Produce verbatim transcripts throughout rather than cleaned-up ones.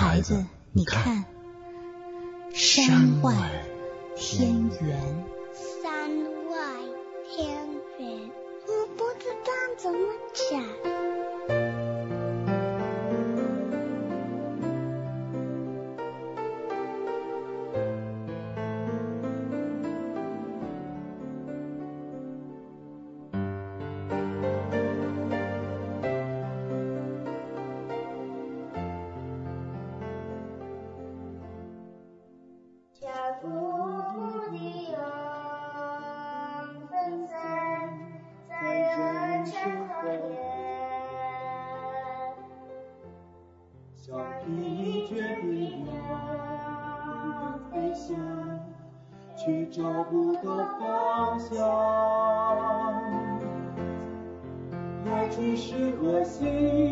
孩子，你看，山外天远。 山外天远，我不知道怎么讲。 去找不到方向，爱只是和心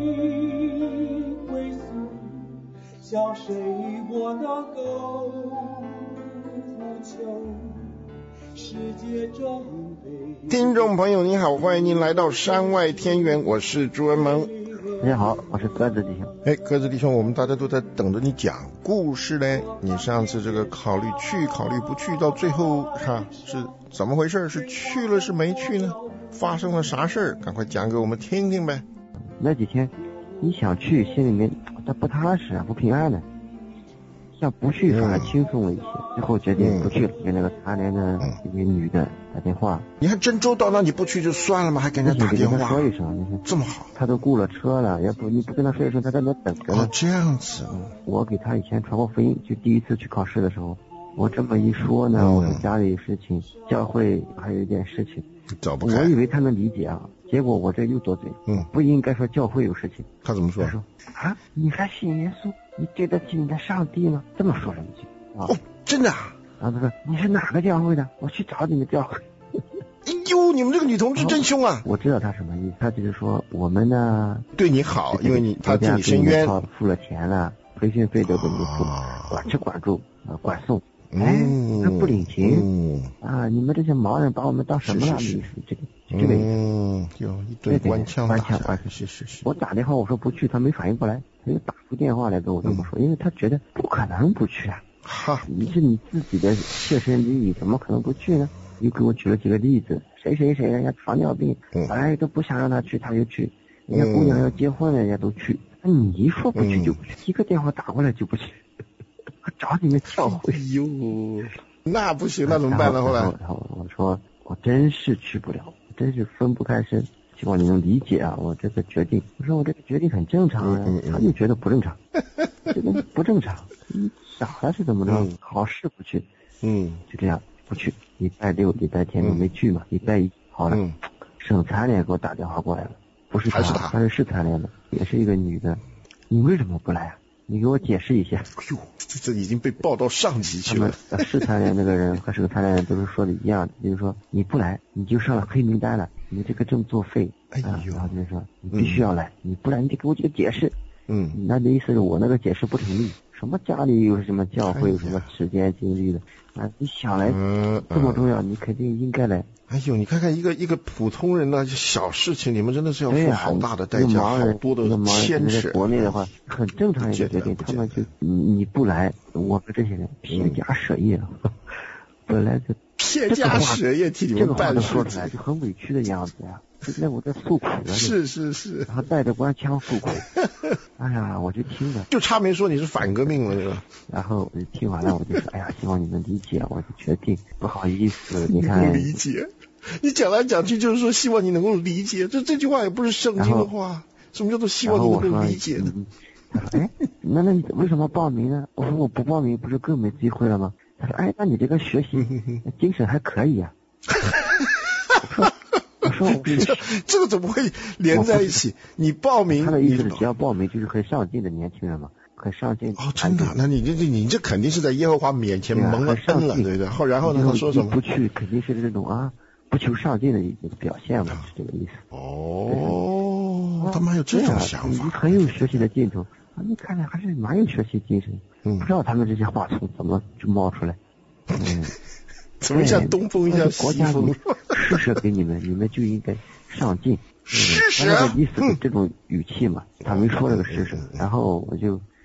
归宿，向谁我能够呼求？世界真美。 听众朋友您好，欢迎您来到山外天远，我是朱文萌。 你好，我是鸽子弟兄。 哎，鸽子弟兄，我们大家都在等着你讲故事呢。你上次这个考虑去考虑不去，到最后哈是怎么回事？是去了是没去呢？发生了啥事儿？赶快讲给我们听听呗。 那几天你想去，心里面它不踏实啊，不平安的。像不去反而轻松了一些，嗯、最后决定不去了，给、嗯、那个茶联的一个女的打电话。 你还真周到，那你不去就算了吗？还给人家打电话？ 跟他说一声，你看这么好， 他都雇了车了，要不你不跟他说一声，他在那等着呢。 哦，这样子。 嗯、我给他以前传过福音，就第一次去考试的时候，我这么一说呢，嗯、我说家里有事情，教会还有一点事情， 找不开。 我以为他能理解啊，结果我这又多嘴， 嗯， 不应该说教会有事情。 他怎么说？ 他说啊，你还信耶稣？你对得起你的上帝吗？这么说了一句。 啊、哦，真的啊？ 然后他说你是哪个教会的？我去找你们教会。 哎呦，你们这个女同志真凶啊！ 我知道他什么意思，他就是说我们呢对你好，因为你他替你伸冤， 付了钱了，培训费都给你付，啊、管吃管住啊，管送。哎，他不领情、嗯、啊！你们这些毛人把我们当什么了？ 是是是这个这个意思。 嗯，有一顿官腔官腔官是是是。 我打电话我说不去，他没反应过来，他就打出电话来跟我这么说，嗯、因为他觉得不可能不去啊。 哈， 你是你自己的切身利益，怎么可能不去呢？又给我举了几个例子，谁谁谁人家糖尿病，本来都不想让他去，他就去；人家姑娘要结婚，人家都去。那你一说不去就不去，嗯、一个电话打过来就不去，找你们教会。 哟，那不行，那怎么办呢？后来， 然后我说我真是去不了，真是分不开身，希望你能理解啊，我这个决定。我说我这个决定很正常啊，嗯嗯、他就觉得不正常，这个不正常。你傻了是怎么着？嗯、考试不去， 嗯， 就这样不去。礼拜六、礼拜天都没去嘛。礼、嗯、拜一好了，嗯、省残联给我打电话过来了，不是他， 还是他， 他是市残联的，也是一个女的。你为什么不来啊？你给我解释一下。 哎呦，这这已经被报到上级去了。 他们市残联那个人和省残联人都是说的一样的，就是说你不来，你就上了黑名单了，你这个证作废。 哎呦， 啊、然后就是说你必须要来，嗯、你不来你得给我几个解释。 嗯， 那的意思是我那个解释不成立。什么家里有什么教会有什么时间精力的啊？你想来这么重要，你肯定应该来。 哎呦，你看看一个一个普通人呢，小事情你们真的是要付好大的代价，好多的牵扯。 国内的话很正常一个决定，他们就你你不来，我们这些人撇家舍业，本来就撇家舍业替你们办事， 说出来就很委屈的样子呀。就在我这诉苦了， 是是是， 然后带着官腔诉苦，哎呀，我就听着， 就差没说你是反革命了，是吧？ 然后我就听完了，我就说，哎呀，希望你们理解，我就决定，不好意思，你看， 理解，你讲来讲去就是说希望你能够理解，这这句话也不是圣经的话，什么叫做希望你能够理解呢？ 他说，哎，那那你为什么报名呢？我说我不报名不是更没机会了吗？他说，哎，那你这个学习精神还可以啊。 你这这个怎么会连在一起？你报名， 他的意思是只要报名就是很上进的年轻人嘛，很上进。 哦，真的？那你这你这肯定是在耶和华面前蒙了恩了，对不对？后然后呢？他说什么？ 不去肯定是这种啊，不求上进的一个表现嘛，是这个意思。 哦，他们还有这种想法， 你很有学习的劲头啊！你看来还是蛮有学习精神。嗯，不知道他们这些话从怎么就冒出来。嗯。 怎么像东风一样西风？ 施舍给你们，你们就应该上进。 施舍， 他那个意思是这种语气嘛，他没说这个施舍。然后我就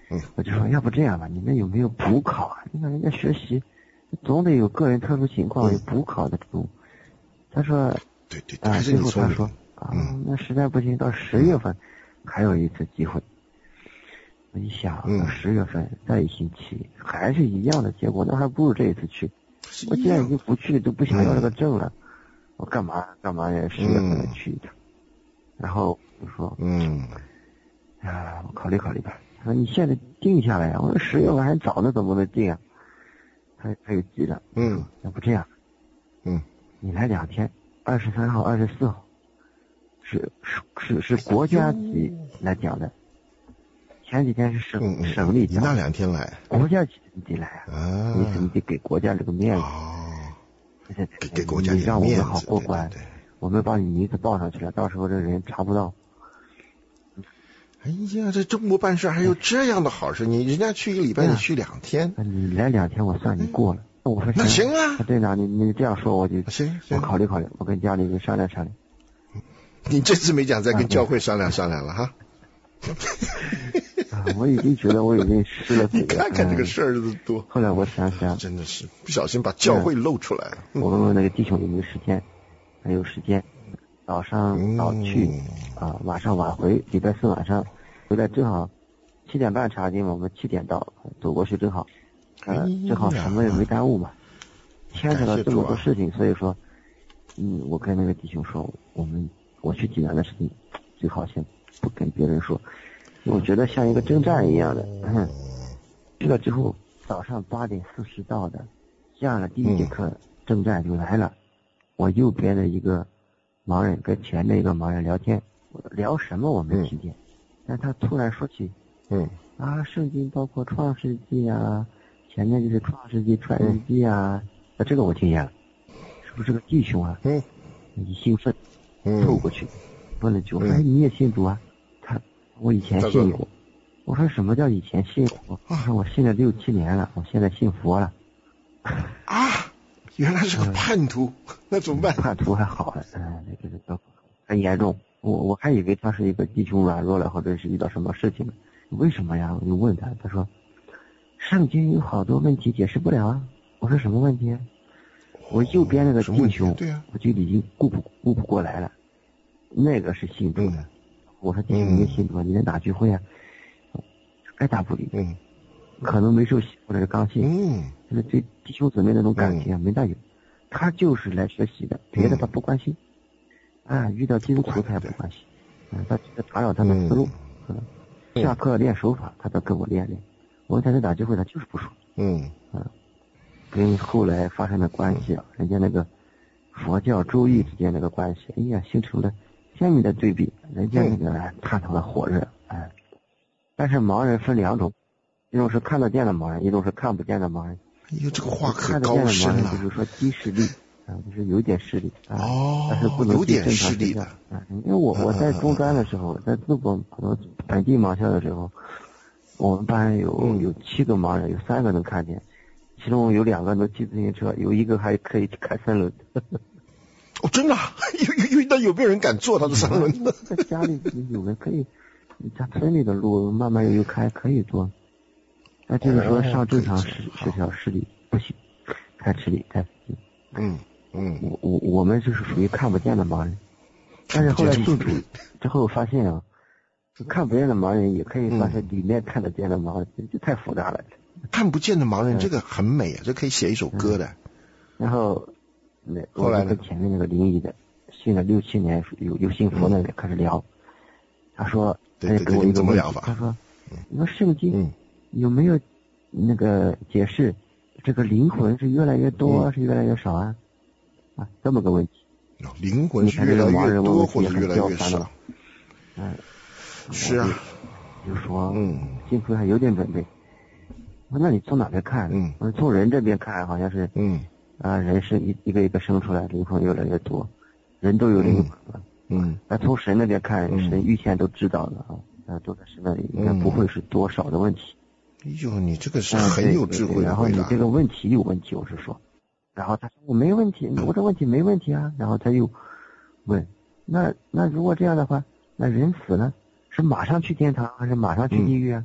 嗯， 我就说要不这样吧，你们有没有补考啊？你看人家学习总得有个人特殊情况有补考的这种。他说， 对对， 啊，最后他说啊， 嗯， 那实在不行，到十月份还有一次机会。我一想， 嗯， 十月份再一星期还是一样的结果，那还不如这一次去。我既然已经不去，都不想要这个证了，嗯、我干嘛干嘛也十月份再去一趟？嗯、然后我说， 嗯， 啊，我考虑考虑吧。他说你现在定下来啊？我说十月份还早呢，怎么能定啊？他他又急了， 嗯， 要不这样， 嗯， 你来两天，二十三号、二十四号，是是是是国家级来讲的。前几天是省、 嗯、 省里讲， 你那两天来， 国家级你得来啊！ 啊你你得给国家这个面子， 哦， 给给国家你让我们好过关， 对对对， 我们把你名字报上去了，到时候这人查不到。 哎呀，这中国办事还有这样的好事！你人家去一个礼拜，你去两天， 你来两天，我算你过了。我说那行啊， 队长，你你这样说，我就行， 我考虑考虑，我跟家里人商量商量。 你这次没讲，再跟教会商量商量了哈。 啊，我已经觉得我已经失了嘴了。 你看看这个事儿的多。 后来我想想， 真的是不小心把教会露出来了。 我问问那个弟兄有没有时间，还有时间，早上早去、嗯、啊，晚上晚回，礼拜四晚上回来正好七点半查经嘛，我们七点到，走过去正好，呃，正好什么也没耽误嘛。牵扯了这么多事情，所以说，嗯，我跟那个弟兄说，我们我去济南的事情最好先不跟别人说。我觉得像一个征战一样的，嗯，去了之后早上八点四十到的，下了第一节课，嗯、征战就来了。我右边的一个盲人跟前面一个盲人聊天，聊什么我没听见，嗯、但他突然说起， 嗯啊，圣经包括创世纪啊，前面就是创世纪、创世纪啊，那、嗯、这个我听见了，是不是个弟兄啊？ 嗯， 一兴奋， 嗯， 凑过去问了句，哎，你也信主啊？他。我以前信过，我说什么叫以前信过？我说我信了六七年了，我现在信佛了。 啊，原来是个叛徒，嗯、那怎么办？ 叛徒还好了，嗯，那个个很严重。我我还以为他是一个弟兄软弱了，或者是遇到什么事情了。为什么呀？我就问他，他说圣经有好多问题解释不了啊。我说什么问题啊？我右边那个弟兄， 对啊， 我就已经顾不顾不过来了。那个是信主的。嗯，我说弟兄，你信主，你在哪聚会啊？爱答不理。 嗯， 可能没受洗或者是刚信。 嗯， 就是对弟兄姊妹那种感情啊，没大有。他就是来学习的，别的他不关心。啊，遇到基督徒他也不关心。嗯，他打扰他的思路。嗯，下课练手法，他都跟我练练。我问他在哪聚会，他就是不说。 嗯， 啊，跟后来发生的关系啊，人家那个佛教周易之间那个关系，哎呀，形成了鲜明的对比。人家那个探讨的火热，哎，但是盲人分两种，一种是看得见的盲人，一种是看不见的盲人。 哎呦，这个话可高深了。 看得见的盲人就是说低视力啊，就是有点视力啊， 哦， 但是不能有点正常视力的啊。因为我我在中专的时候，在淄博本地盲校的时候，我们班有有七个盲人，有三个能看见，其中有两个能骑自行车，有一个还可以开三轮。 哦，真的、啊？有有那有没有人敢坐他的三轮呢？ 在家里有人可以，家村里的路慢慢悠悠开可以坐，那就是说上正常十十条视力不行，太吃力太费劲。 嗯嗯， 我我我们就是属于看不见的盲人，但是后来信主之后发现啊，看不见的盲人也可以算是里面看得见的盲人，嗯、这太复杂了。 看不见的盲人，这个很美啊，这可以写一首歌的。 嗯、然后。那后来跟前面那个灵异的信了六七年有有信佛的人开始聊，他说， 对对对，你怎么聊法？ 他说，你说圣经有没有那个解释这个灵魂是越来越多、嗯、是越来越少啊？啊，这么个问题。 灵魂是越来越多或者越来越少？ 嗯， 是啊。 就说， 嗯， 信徒还有点准备。我说那你从哪边看？ 嗯， 我说从人这边看好像是， 嗯。 啊，人是一一个一个生出来，灵魂越来越多，人都有灵魂了。 嗯， 那从神那边看， 嗯、 神预先都知道了啊，啊，都在神那里，应该不会是多少的问题。 哎呦，你这个是很有智慧的、 啊、然后你这个问题有问题，我是说，然后他说我没问题，我这问题没问题啊。然后他又问，那那如果这样的话，那人死了是马上去天堂还是马上去地狱啊？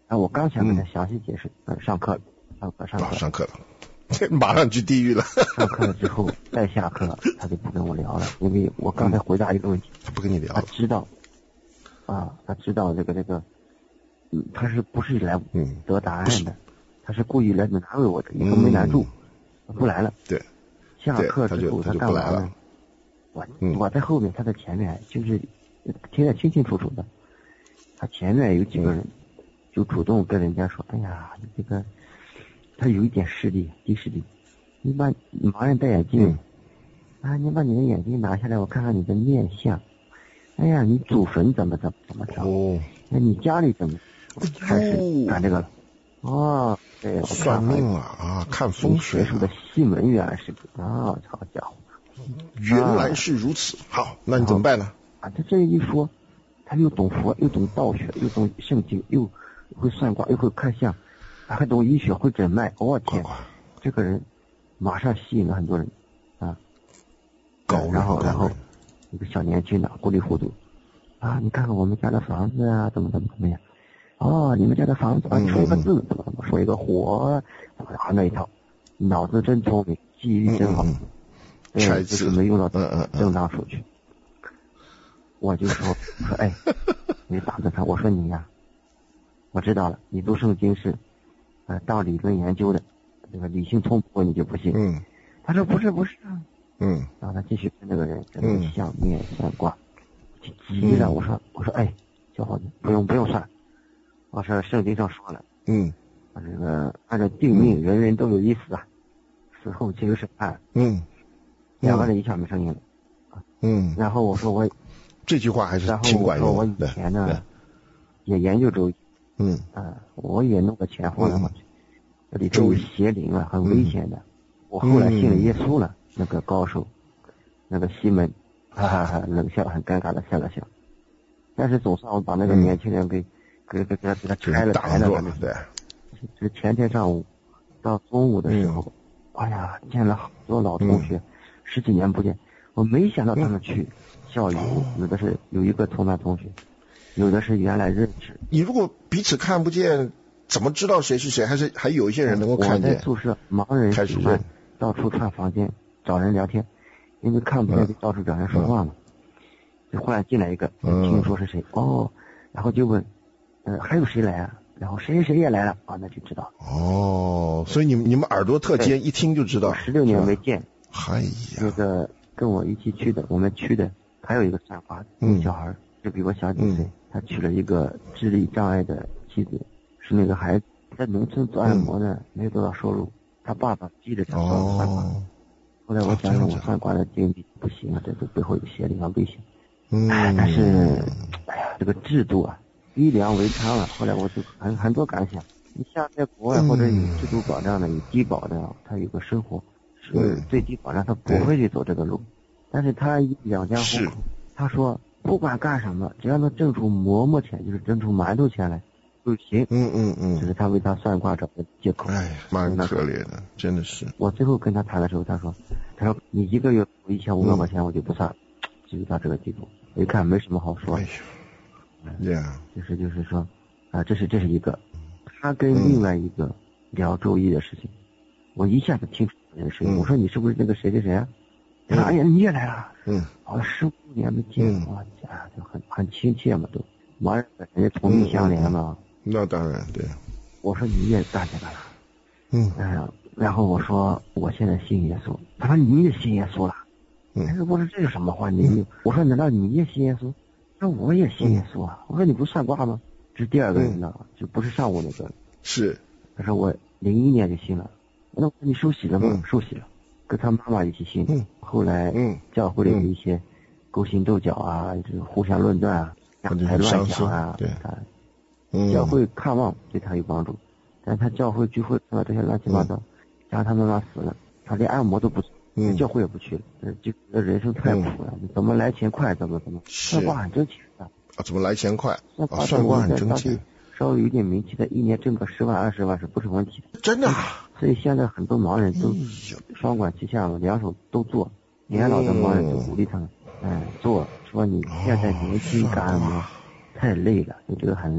啊，我刚想跟他详细解释，嗯，上课了，上课上课、 啊、上课了，马上去地狱了。 上课了之后再下课，他就不跟我聊了，因为我刚才回答一个问题， 他不跟你聊了。 他知道，啊，他知道这个这个，嗯，他是不是来得答案的？嗯、他是故意来难为我的，以后没难住，嗯、不来了。 对， 下课之后他干嘛呢？我、嗯、我在后面，他在前面，就是听得清清楚楚的。他前面有几个人。嗯，就主动跟人家说，哎呀，你这个他有一点视力，低视力，你把盲人戴眼镜、嗯、啊，你把你的眼镜拿下来，我看看你的面相。哎呀，你祖坟怎么怎么怎么着？哦，那你家里怎么开始干这个了？哦，对，我算命了啊，看风水、啊。 学术的西门原来是啊，好家伙， 原来是如此。啊、好，那你怎么办呢？ 啊，他这一说，他又懂佛，又懂道学，又懂圣经，又会算卦，又会看相，还懂医学，会诊脉。我、哦、天，这个人马上吸引了很多人啊！ 高然后然后一个小年轻的糊里糊涂啊，你看看我们家的房子啊，怎么怎么怎么样？哦，你们家的房子啊，说一个字怎么怎么说一个火，怎么啊那一套，脑子真聪明，记忆力真好， 嗯嗯、对，就是没用到正当数据。我就说我说哎，你打着他，我说你呀。我知道了，你读圣经是，呃，当理论研究的，这个理性冲破你就不信。嗯，他说不是不是啊。嗯，然后他继续跟那个人跟那个相面算卦，急了。我说我说哎，小伙子不用不用算，我说圣经上说了，嗯，啊这个按照定命，人人都有一死啊，死后皆有审判。嗯，两个人一下没声音了。嗯，然后我说我这句话还是挺管用的。 然后我说我以前呢也研究周易。嗯啊，我也弄个钱放上去，这里都有邪灵啊，很危险的。我后来信了耶稣了，那个高手，那个西门，哈哈哈，冷笑，很尴尬的笑了笑。但是总算我把那个年轻人给给给给他给他拆了台了。 对， 是前天上午到中午的时候，哎呀，见了好多老同学，十几年不见，我没想到他们去校友，有的是有一个同班同学。有的是原来认识。 你如果彼此看不见，怎么知道谁是谁？还是还有一些人能够看见？ 我在宿舍，盲人喜欢到处串房间找人聊天，因为看不见就到处找人说话嘛。就忽然进来一个，听说是谁、嗯、哦，然后就问，呃，还有谁来啊？然后谁谁也来了啊，那就知道。 哦，所以你们你们耳朵特尖，一听就知道。 十六年没见。 哎呀， 那个跟我一起去的，我们去的还有一个算卦的、嗯、小孩，就比我小几岁。嗯，他娶了一个智力障碍的妻子，是那个孩子在农村做按摩呢，嗯、没有多少收入。他爸爸逼着他算算卦，哦、后来我想想，我算卦的经历不行了，这个背后有邪灵和危险。嗯，哎，但是，哎呀，这个制度啊，逼良为娼了。后来我就很很多感想。你像在国外或者有制度保障的、有低保的，他有个生活是最低保障，他不会去走这个路。但是他养家糊口，他说。不管干什么，只要能挣出馍馍钱，就是挣出馒头钱来就行。嗯嗯嗯，这是他为他算卦找的借口。 哎，蛮可怜的，真的是。 我最后跟他谈的时候，他说：“他说你一个月一千五百块钱，我就不算了。”至于到这个地步，我一看没什么好说的。哎呀，呀， 就是就是说啊，这是这是一个，他跟另外一个聊周易的事情，我一下子听出这个声音。我说你是不是那个谁谁谁啊？他说：“哎呀，你也来了。”嗯，好像十五年没见，哇，啊，就很很亲切嘛，都盲人本身同病相怜嘛。 那当然，对。 我说你也干这个了，嗯，哎呀，然后我说我现在信耶稣，他说你也信耶稣了，嗯，他说我说这是什么话？你，我说难道你也信耶稣？他说我也信耶稣啊。我说你不算卦吗？这是第二个人了，就不是上午那个。 是。 他说我零一年就信了，那你受洗了吗？受洗了。跟他妈妈一起信，嗯、后来嗯，教会里的一些勾心斗角啊，就是互相论断啊，还乱讲啊， 对， 他、嗯、教会看望对他有帮助，但他教会聚会看到这些乱七八糟，加上他妈妈死了，他连按摩都不做，嗯、教会也不去了，就人生太苦了，嗯、怎么来钱快怎么怎么，算卦很挣钱的啊，怎么来钱快？ 算卦、 啊、算卦很挣钱， 稍微有点名气的，一年挣个十万二十万是不是问题的？ 真的、啊。 所以现在很多盲人都双管齐下，两手都做。年老的盲人就鼓励他们，哎，做，说你现在年轻干嘛？太累了，你这个很累，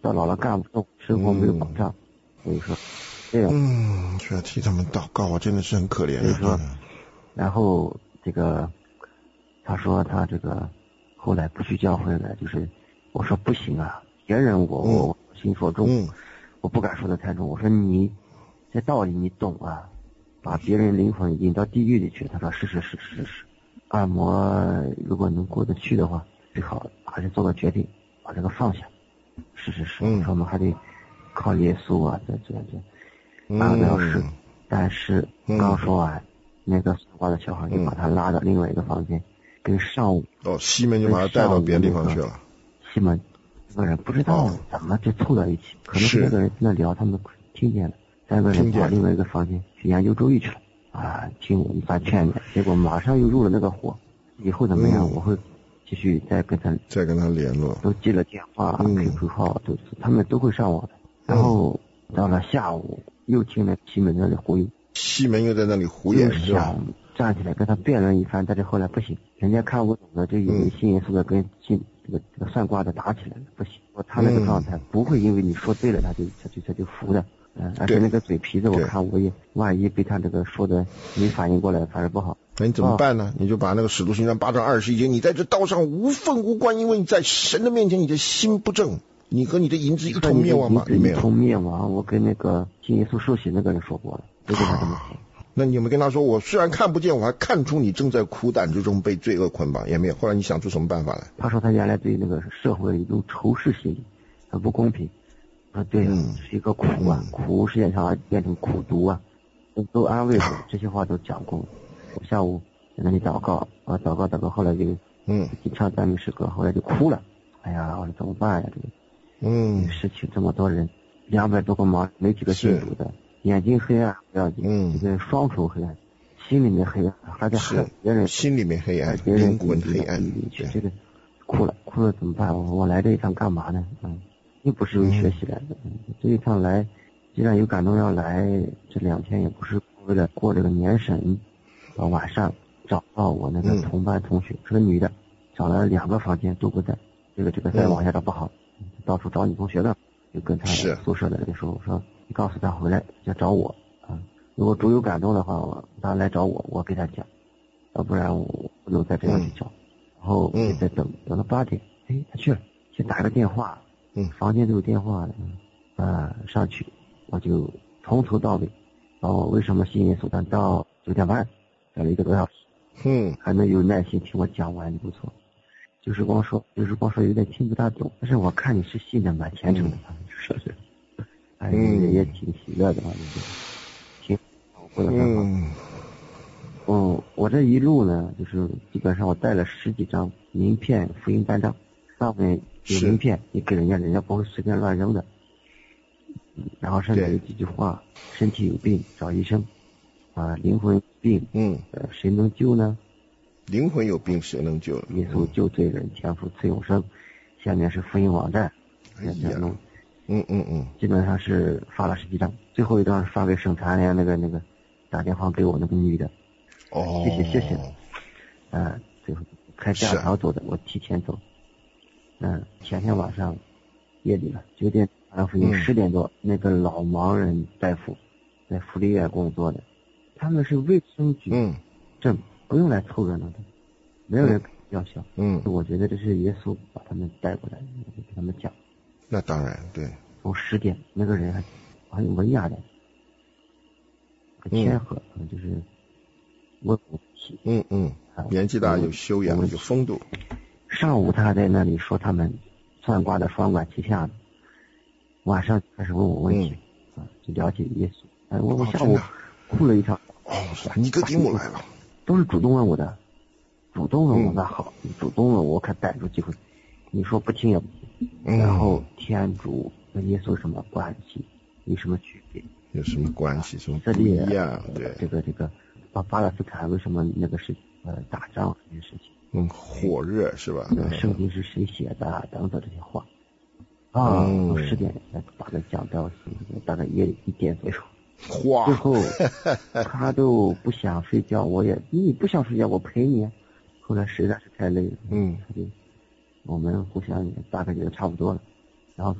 到老了干不动，生活没有保障，所以说这样。 嗯，需要替他们祷告啊，真的是很可怜。 所以说，然后这个他说他这个后来不去教会了，就是我说不行啊，别人我我、嗯、心说重、嗯，我不敢说的太重。我说你这道理你懂啊，把别人灵魂引到地狱里去。他说是是是是是，按摩如果能过得去的话，最好还是做个决定，把这个放下。是是是，嗯、我说我们还得靠耶稣啊，这这这八个小时。但是刚说完，嗯、那个算卦的小孩就把他拉到另外一个房间，嗯、跟上午哦西门就把他带到别的地方去了。 西门这个人不知道怎么就凑到一起，可能是那个人在那聊，他们听见了，三个人跑另外一个房间去研究周易去了啊，听我一番劝勉，结果马上又入了那个火。以后怎么样？嗯、我会继续再跟他再跟他联络， 都接了电话、嗯、Q Q 号，都他们都会上网的。然后到了下午，又听了西门在那里忽悠， 西门又在那里胡言， 是吧？站起来跟他辩论一番，但是后来不行，人家看不懂的就以为信耶稣的跟信这个这个算卦的打起来了，不行。他那个状态不会因为你说对了他就他就他就服的，嗯，而且那个嘴皮子我看我也万一被他这个说的没反应过来，反而不好。 那你怎么办呢？哦、你就把那个使徒行传八章二十一节，你在这道上无份无关，因为你在神的面前你的心不正，你和你的银子一同灭亡吗？ 一同灭亡。我跟那个信耶稣受洗那个人说过了，就跟他这么说。 那你有没有跟他说，我虽然看不见，我还看出你正在苦胆之中被罪恶捆绑？也没有。后来你想出什么办法来？ 他说他原来对那个社会一种仇视心理，很不公平。我说对啊，嗯、是一个苦啊，嗯、苦世界上变成苦毒啊，都都安慰我，这些话都讲过。我下午在那里祷告啊，祷告祷告，后来就嗯，唱赞美诗歌，后来就哭了。哎呀，我说怎么办呀？这个嗯，失去这么多人，两百多个盲，没几个信主的。眼睛黑暗不要紧，嗯，这个双手黑暗，心里面黑暗，还在害别人， 心里面黑暗， 别人灵魂黑暗， 去这个哭了，哭了怎么办？我我来这一趟干嘛呢？嗯，又不是为学习来的，嗯，这一趟来，既然有感动要来，这两天也不是为了过这个年审，到晚上找到我那个同班同学，嗯、是个女的，找了两个房间都不在，这个这个再往下找不好，嗯、到处找女同学的，就跟他宿舍的人说，我说。你告诉他回来要找我啊！如果主有感动的话，我他来找我，我给他讲，要不然我不能再这样去找。嗯、然后也在等，等到八点，哎，他去了，先打个电话，嗯，房间都有电话的，啊，上去我就从头到尾，把我为什么信耶稣但到九点半，讲了一个多小时，嗯，还能有耐心听我讲完，不错。就是光说，就是光说有点听不大懂，但是我看你是信的蛮虔诚的，嗯、说是。哎，也也挺喜乐的嘛，就是挺过得很好。嗯，嗯，我这一路呢，就是基本上我带了十几张名片、福音单张，上面有名片，你给人家，人家不会随便乱扔的。然后上面有几句话：身体有病找医生，啊，灵魂病，嗯，呃，谁能救呢？ 灵魂有病谁能救？ 耶稣救罪人，天父赐永生。下面是福音网站， 哎呀。嗯嗯嗯， 基本上是发了十几张，最后一张是发给省残联那个那个打电话给我那个女的。 哦， 谢谢谢谢。嗯、呃，最后开假条走的，我提前走。嗯、呃，前天晚上夜里了，九点安福音十点多，那个老盲人大夫在福利院工作的，他们是卫生局，嗯，这不用来凑热闹的，没有人要笑。嗯，我觉得这是耶稣把他们带过来，给他们讲。 那当然，对。 从十点，那个人还很有文雅的，很谦和，嗯、就是温和体。 嗯嗯，年纪大有修养，有风度。 上午他还在那里说他们算卦的双管齐下的，晚上开始问我问题，嗯、啊，就了解耶稣。哎，我我下午哭了一场。 哦，尼哥底母来了。 都是主动问我的，主动问我那好，嗯、主动问我可逮住机会。你说不听也不听。嗯、然后天主跟耶稣有什么关系？有什么区别？ 有什么关系？什么不一样？对， 这个这个，巴巴勒斯坦为什么那个是呃打仗这件事情？ 嗯，火热是吧？ 嗯，圣经是谁写的？等等这些话。啊，从十点把它讲到大概夜里一点左右。 哇！ 最后他都不想睡觉，我也你不想睡觉，我陪你。后来实在是太累了，嗯，他就我们互相大概觉得差不多了，然后最后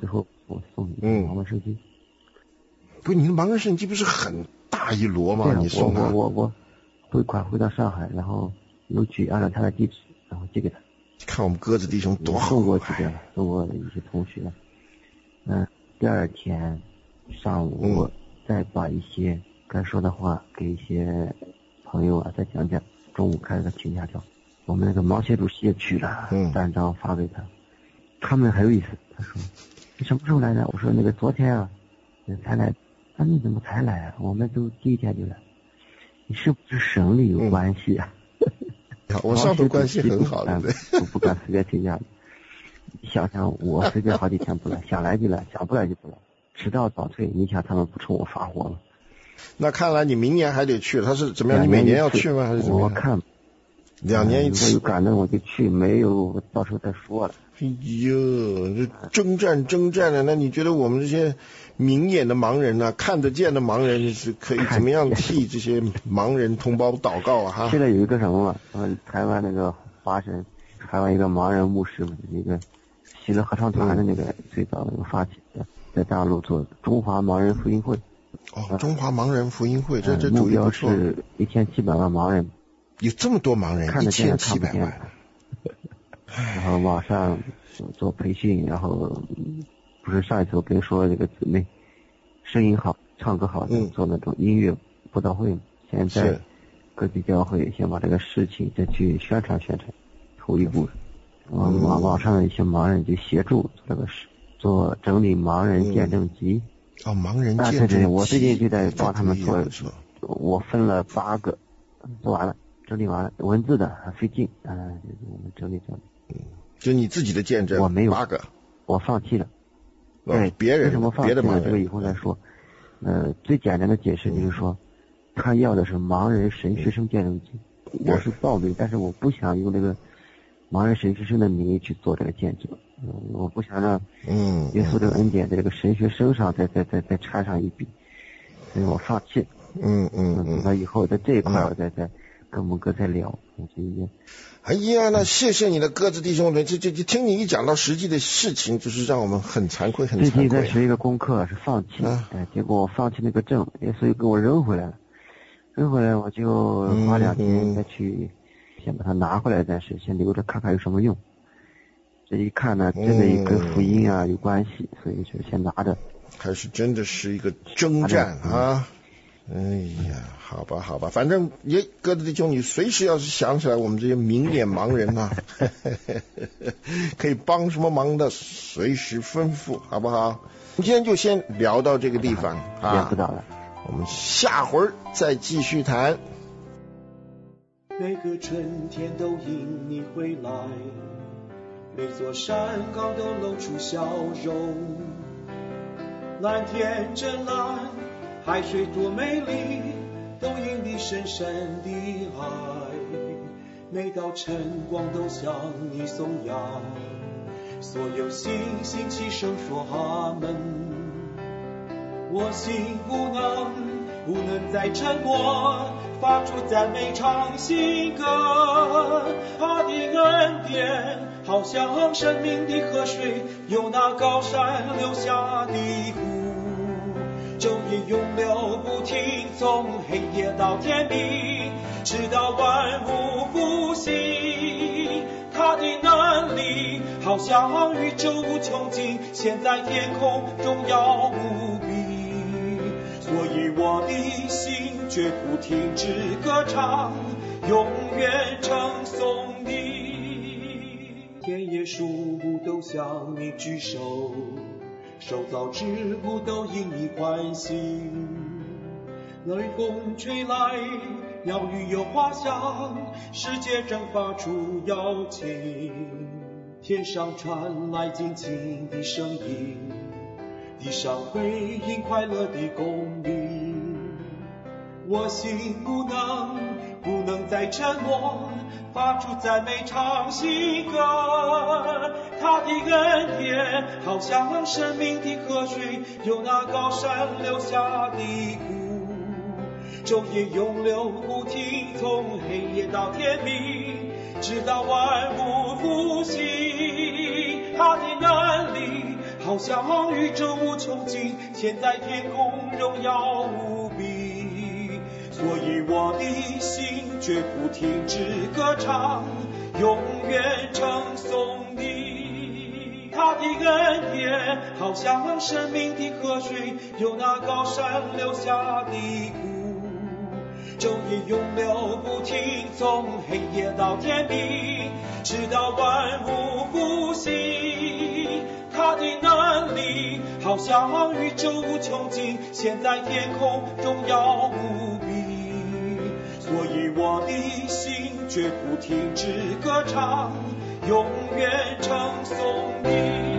我送你盲文圣经。 不，你的盲人圣经不是很大一摞吗？你送他， 我我我汇款回到上海，然后邮局按照他的地址，然后寄给他。 看我们鸽子弟兄多好， 送过去的，送过一些同学。嗯，第二天上午我再把一些该说的话给一些朋友啊再讲讲。中午开了个请假条，我们那个毛协主席也去了， 嗯， 单张发给他。他们很有意思，他说你什么时候来的？我说那个昨天啊才来。那你怎么才来啊？我们都第一天就来。你是不是省里有关系啊？ 嗯、我上头关系很好的，对， 我不敢随便请假。你想想，我随便好几天不来，想来就来，想不来就不来，迟到早退。你想他们不冲我发火吗？ 那看来你明年还得去，他是怎么样？你每年要去吗？还是怎么样？ 我看两年一次。 如果有感动我就去，没有到时候再说了。 哎呦，这征战征战的，那你觉得我们这些明眼的盲人呢、啊，看得见的盲人是可以怎么样替这些盲人同胞祷告啊？哈！ 现在有一个什么嘛？嗯，台湾那个华神，台湾一个盲人牧师嘛，一个喜乐合唱团的那个、嗯、最早那个发起的，在大陆做中华盲人福音会。 哦，中华盲人福音会，这这目标是一千七百万盲人。 有这么多盲人， 看得见一千七百万。 然后网上做培训，然后不是上一次我跟你说这个姊妹声音好唱歌好、嗯、做那种音乐布道会，现在各地教会先把这个事情再去宣传宣传，头一步网网网上的一些盲人就协助做这个事，做整理盲人见证集、 嗯、哦盲人见证集、啊、 我最近就在帮他们做，我分了八个做完了，整理完了，文字的还费劲啊、呃，我们整理整理。 嗯，就你自己的见证， 我没有八个， 我放弃了。 对，别人为什么放弃了？这个以后再说。呃，最简单的解释就是说，嗯、他要的是盲人神学生见证集，我是报名，但是我不想用这个盲人神学生的名义去做这个见证，嗯、我不想让嗯耶稣这个恩典在这个神学生上再再再再掺上一笔，所以我放弃。 嗯嗯嗯， 那以后在这一块我再再跟我们哥再聊，这一哎呀，那谢谢你的鸽子弟兄们，这这这听你一讲到实际的事情，就是让我们很惭愧，很惭愧。 最近在学一个功课是放弃，啊、哎，结果我放弃那个证，所以给我扔回来了，扔回来我就花两天再去、嗯、先把它拿回来，暂时先留着看看有什么用。这一看呢，真的也跟福音啊、嗯、有关系，所以就先拿着。 还是真的是一个征战啊。哎呀，好吧，好吧，反正也鸽子弟兄，你随时要是想起来我们这些明眼盲人呐、啊，可以帮什么忙的，随时吩咐，好不好？今天就先聊到这个地方啊， 知道了， 我们下回再继续谈。 每个春天都因你回来，每座山岗都露出笑容，蓝天真蓝，海水多美丽，都因你深深的爱。每道晨光都向你颂扬，所有星星齐声说阿门。我心不能不能再沉默，发出赞美唱新歌。他的恩典好像生命的河水，由那高山流下的湖，昼夜永流不停，从黑夜到天明，直到万物复兴。他的能力好像宇宙无穷尽，现在天空荣耀无比，所以我的心绝不停止歌唱，永远称颂你。田野树木都向你举手，受造之物都因你欢喜。雷风吹来，鸟语有花香，世界正发出邀请。天上传来静静的声音，地上回应快乐的公鸣。我心不能不能再沉默，发出赞美唱新歌。他的恩典好像生命的河水，由那高山流下的湖，昼夜永流不停，从黑夜到天明，直到万物复兴。他的能力好像宇宙无穷尽，现在天空荣耀无比。所以我的心绝不停止歌唱，永远称颂你。他的恩典好像生命的河水，由那高山流下的谷，昼夜永流不停，从黑夜到天明，直到万物复兴。他的能力好像宇宙无穷尽，现在天空荣耀无比。所以我的心绝不停止歌唱，永远称颂你。